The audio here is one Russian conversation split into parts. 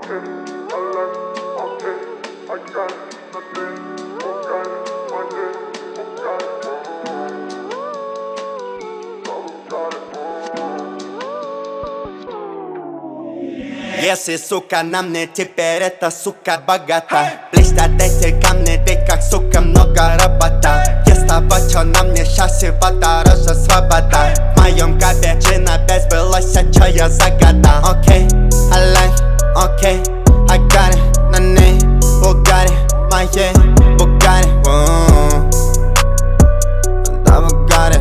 Если, сука, на мне теперь эта сука богата, блестят эти камни, ведь как, сука, много работа. Без того, что на мне сейчас всего дороже свобода. В моем капе джина без былося, чё я загадал. Окей, I like, окей, I got it. На ней Бугари, моей Бугари, да Бугари,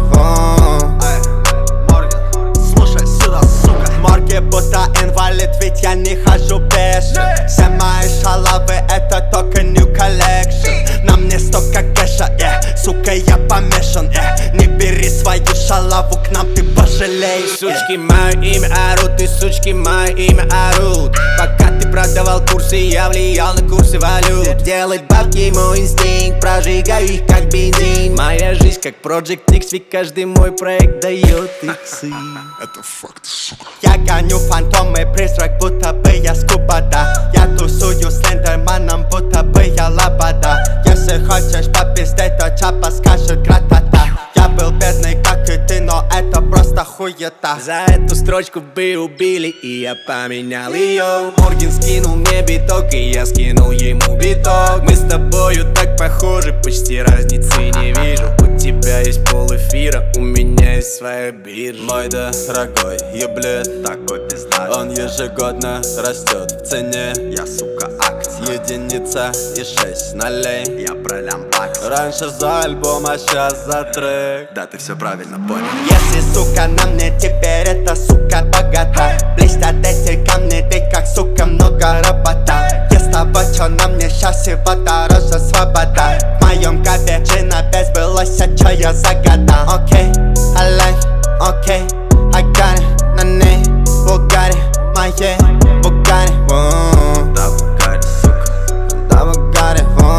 Слушай сюда, сука. в морге будто инвалид, ведь я не хожу пешим. Все мои шалавы это только new collection. На мне столько кэша, сука, я помешан, Не бери свою шалаву к нам, ты пожалеешь. Сучки мое имя орут, и сучки мое имя орут. Пока ты продавал курсы, я влиял на курсы валют. Делать бабки мой инстинкт, прожигаю их как бензин. Моя жизнь как Project X, ведь каждый мой проект дает иксы. Это факт, сука. Я гоню фантомы, призрак, будто бы я скубада. Я тусую с лендерманом, будто бы я лобода. Если хочешь попиздеть, то чапа скажет гратата. Я был бедный, как и ты, но это просто хуета. За эту строчку бы убили, и я поменял ее. Моргин скинул мне биток, и я скинул ему биток. Мы с тобою так похожи, почти разницы не вижу. У тебя есть полэфира, у меня есть своя биржа. Мой дорогой еблет, Такой пиздак, он ежегодно растет в цене. я, сука, акция. Единица и 6 нолей. Я про лямбакс. Раньше за альбом, а сейчас за трек. Да, ты все правильно понял. Если, сука, на мне теперь эта сука богата, блестят эти камни, ведь как, сука, много работа. Без того, что на мне сейчас всего дороже свобода. В моем капе джина без былося, чё я загадал. Окей, I like, окей, I got it. На ней Бугари, моей Бугари, Да, Бугари, сука. да Бугари,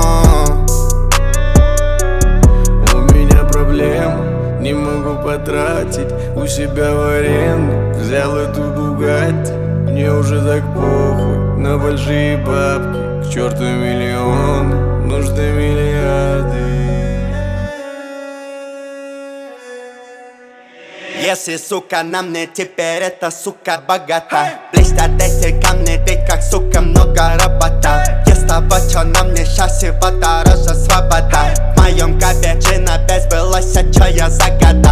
У меня проблем, не могу потратить у себя в аренду. Взял эту Бугатти, мне уже так похуй на большие бабки. К черту миллионы, нужны миллиарды. Если, сука, на мне теперь эта сука богата, блестят эти камни, ведь как, сука, много работа. Без того, что на мне сейчас всего дороже свобода. В моем капе джина без былося, чё я загадал.